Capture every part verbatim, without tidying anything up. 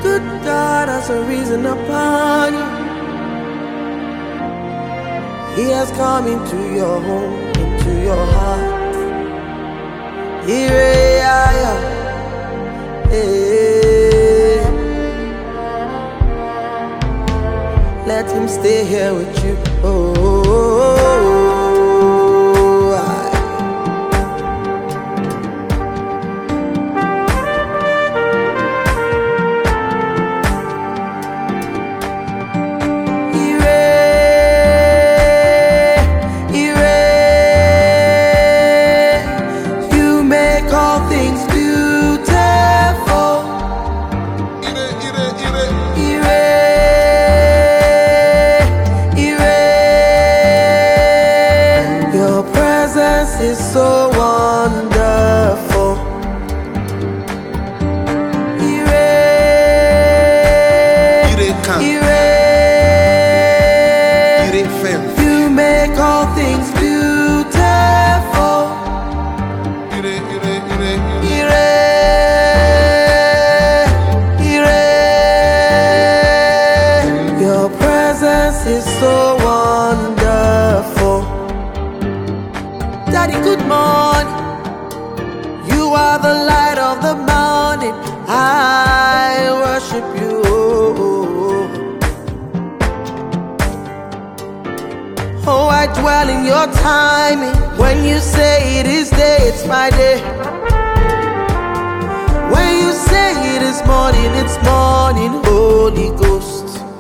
good God has a reason upon you. He has come into your home, into your heart. Here I am. Hey. Let him stay here with you. Oh. Is so wonderful. Ire, Ire kan, Ire, Ire fem. you make all things beautiful. Ire, Ire, Ire, Ire, Ire, your presence is so wonderful. Daddy, good morning. You are the light of the morning. I worship you. Oh, I dwell in your timing. When you say it is day, it's my day. When you say it is morning, it's morning, Holy Ghost.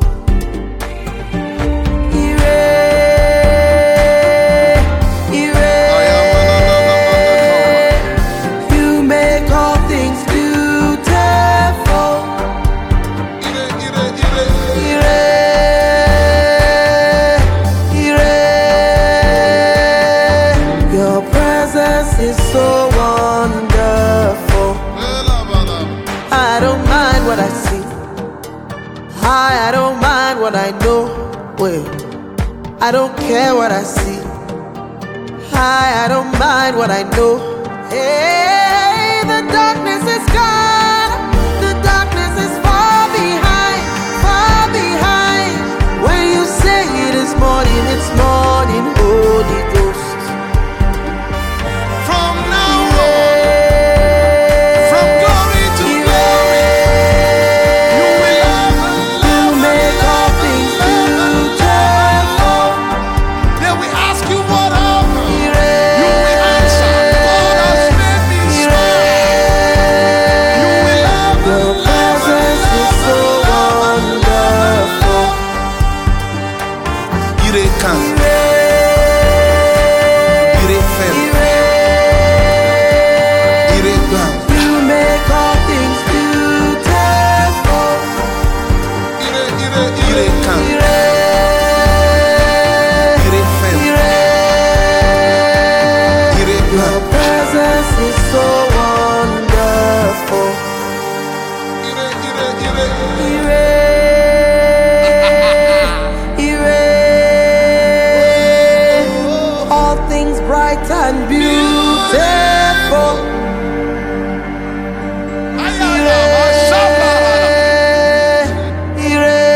Is so wonderful. I don't mind what I see. I, I don't mind what I know. Well, I don't care what I see. I, I don't mind what I know. Hey, the darkness is gone. The darkness is far behind, far behind. When you say it is morning, it's morning, Holy Ghost. Bright and beautiful. Ire, Ire,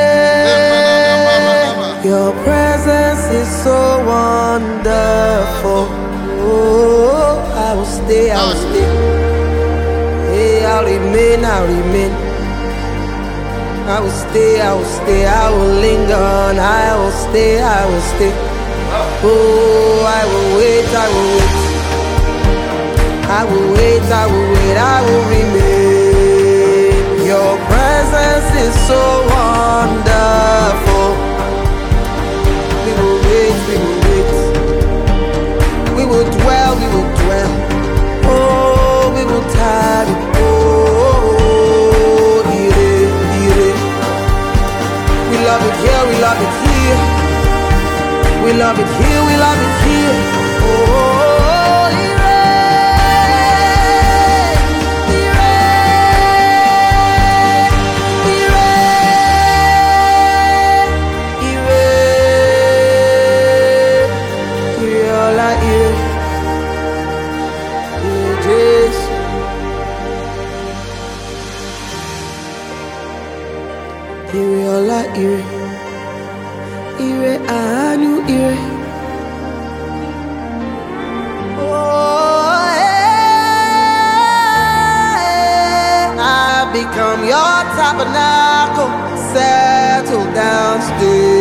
your presence is so wonderful. Oh, I will stay, I will stay. Hey, I'll remain, I'll remain. I will stay, I will stay, I will linger on. I will stay, I will stay. Oh, I will wait, I will wait. I will wait, I will wait, I will remain. Your presence is so wonderful. We will wait, we will wait. We will dwell, we will dwell. Oh, we will tarry. Oh, ire, ire. We love it here, we love it here. We love it here, we love it here. Oh, ire, ire, ire, ire, ire, all I hear, ire, Jesus. ire ọlá, ire, ire àánú, ire. Oh, hey, I become your tabernacle, settle down, stay.